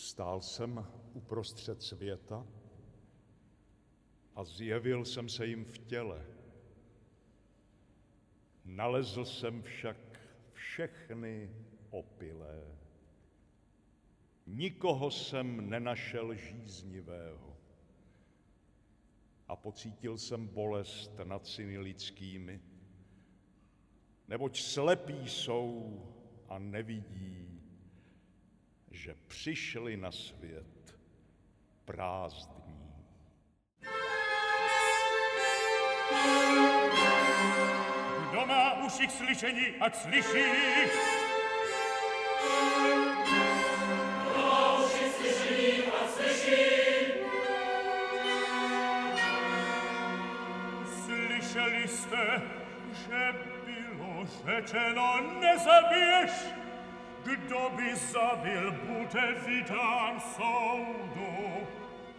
Stál jsem uprostřed světa a zjevil jsem se jim v těle. Nalezl jsem však všechny opilé. Nikoho jsem nenašel žíznivého. A pocítil jsem bolest nad syny lidskými, neboť slepí jsou a nevidí, že přišli na svět prázdní. Kdo má uši k slyšení, ať slyší. Kdo má uši k slyšení, ať slyší. Slyšeli jste, že bylo řečeno, nezabiješ. Kdo by zabil, bude vydán soudu.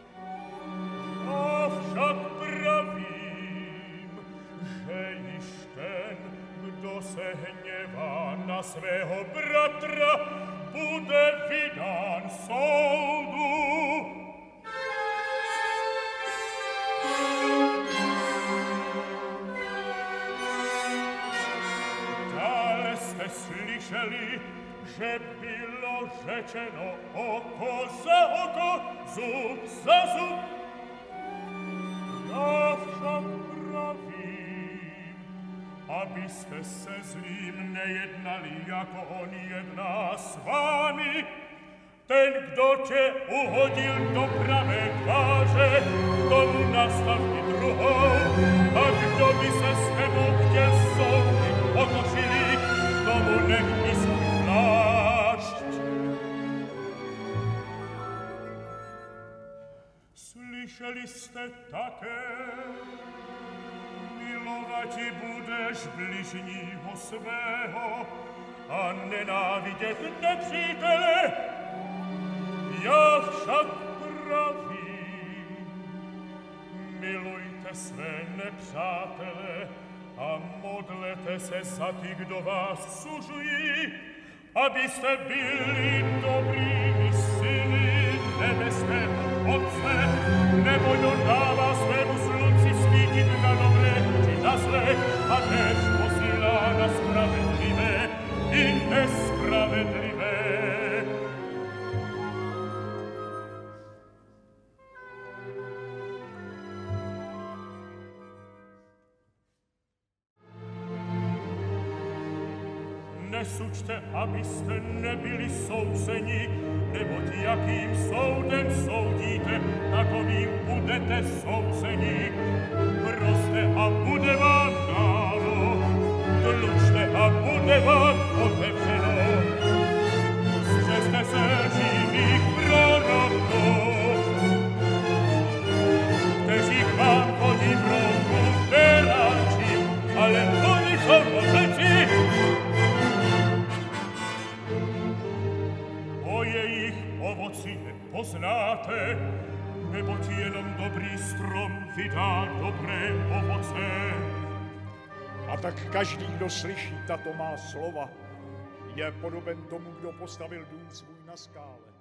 Avšak pravím, že již ten, kdo se hněvá na svého bratra, bude vydán soudu. Dále jste slyšeli, že bylo řečeno oko za oko, zub za zub. Já však pravím, abyste se zlým nejednali, jako on jedná s vámi. Ten, kdo tě uhodil do pravé tváře, tomu nastav i druhou. A kdo by se s tebou chtěl soudit, otočili, tomu nech i svůj plášť. Slyšeli jste také, milovati budeš bližního svého a nenávidět nepřítele. Já však pravím, milujte své nepřátele a modlete se za ty, kdo vás sužují, abyste byli dobrými syny nebeského Otce, neboť on dává svému slunci svítit na dobré či na zlé a též posílá na spravedlivé i nespravedlivé. Nesuďte, abyste nebyli souzeni, neboť jakým soudem soudíte, takovým budete souzeni. Proste a bude vám dáno, tlučte a bude vám otevřeno. Střežte se živých proroků, kteří k vám chodí v ruku beráči, ale oni jsou lžeči. Po jejich ovoci je poznáte, neboť jenom dobrý strom vydá dobré ovoce. A tak každý, kdo slyší tato má slova, je podoben tomu, kdo postavil dům svůj na skále.